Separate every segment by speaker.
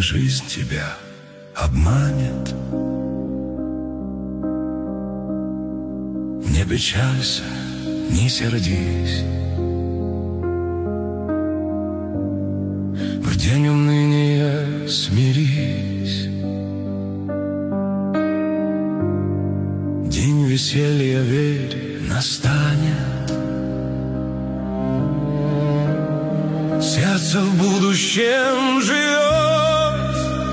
Speaker 1: жизнь тебя обманет. Не печалься, не сердись. В день уныния смирись. День веселья, верь, настанет. Сердце в будущем живет.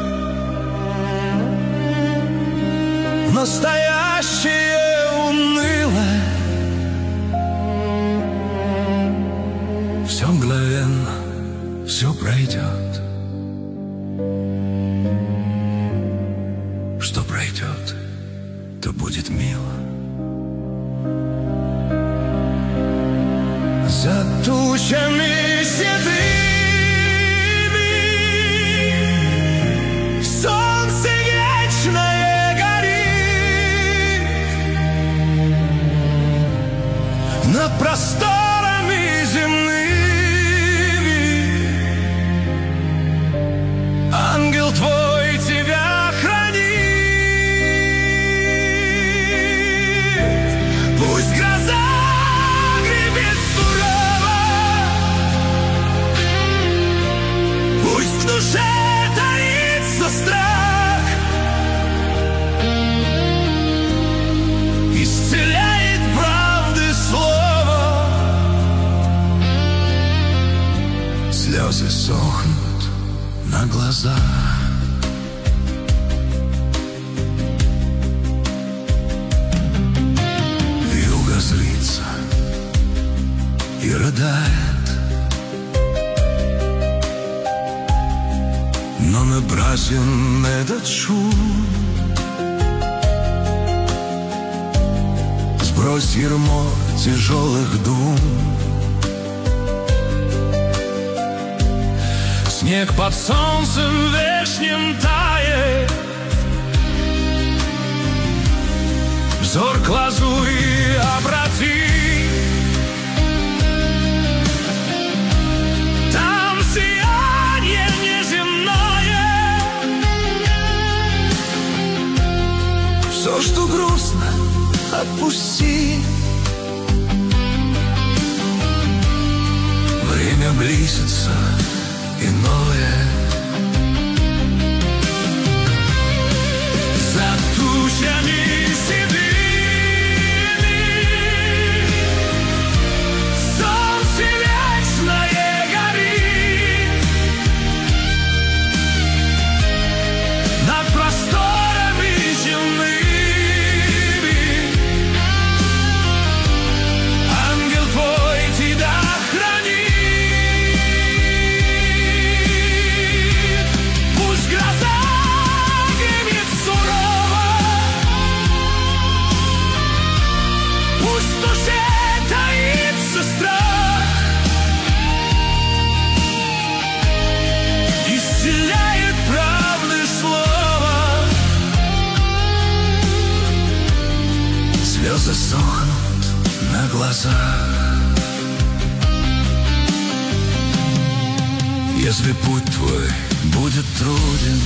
Speaker 1: Настоящее унылое. Все мгновенно, все пройдет. Что пройдет, то будет мило. За тучами седыми солнце вечное горит. Над просторами земными ангел твой тебя хранит. Пусть гроза гребет сурово, пусть в душе таится страх, исцеляет правды слово. Слезы сохнут на глазах. Вьюга злится и рыдает, но напрасен этот шум. Сбрось ярмо тяжелых дум. Снег под солнцем вешним тает, взор к лазури обрати. Там сияние неземное. Все, что грустно, отпусти. Время близится иное. За тучами седыми солнце вечное горит. Над просторами земными ангел твой тебя хранит. Пусть гроза гремит сурово, пусть в душе таится страх, исцеляет правды слово. Слезы сохнут на глазах. Если путь твой будет труден,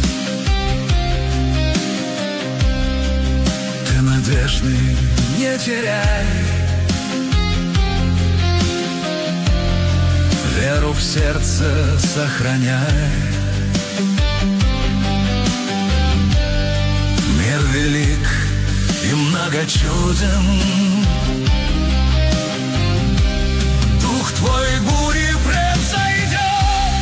Speaker 1: ты надежды не теряй. Веру в сердце сохраняй. Мир велик и многочуден. Дух твой бури превзойдет.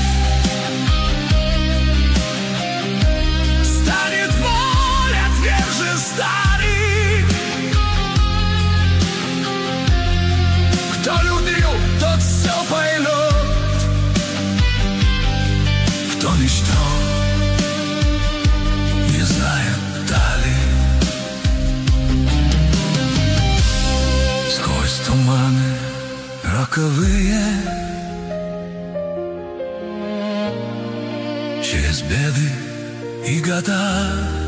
Speaker 1: Станет воля тверже старых. Кто любил, тот все поймет. Кто мечтал, не знает далее. Сквозь туманы роковые, через беды и года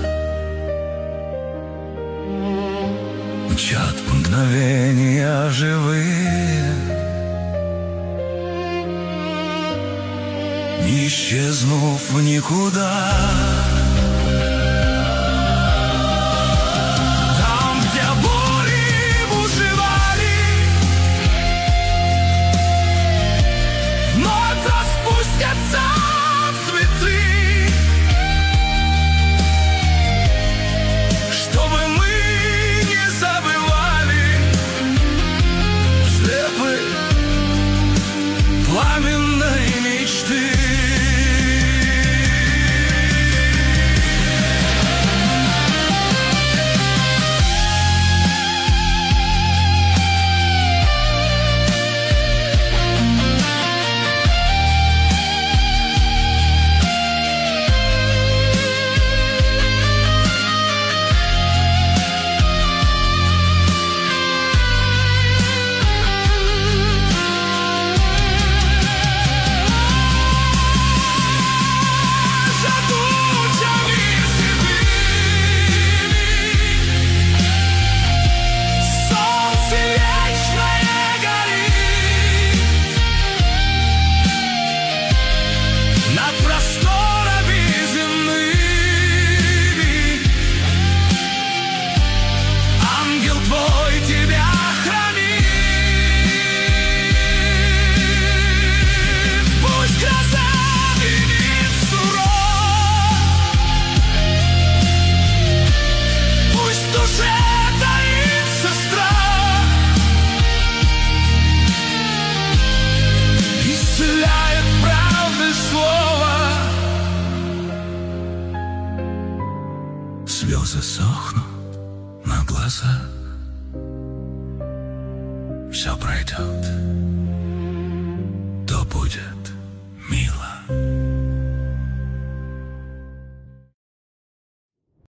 Speaker 1: мчат мгновения живые. Не исчезнув в никуда. Там, где бури бушевали, вновь распустятся цветы, чтобы мы не забывали слепы пламенной мечты. Слезы сохнут на глазах, все пройдет, то будет.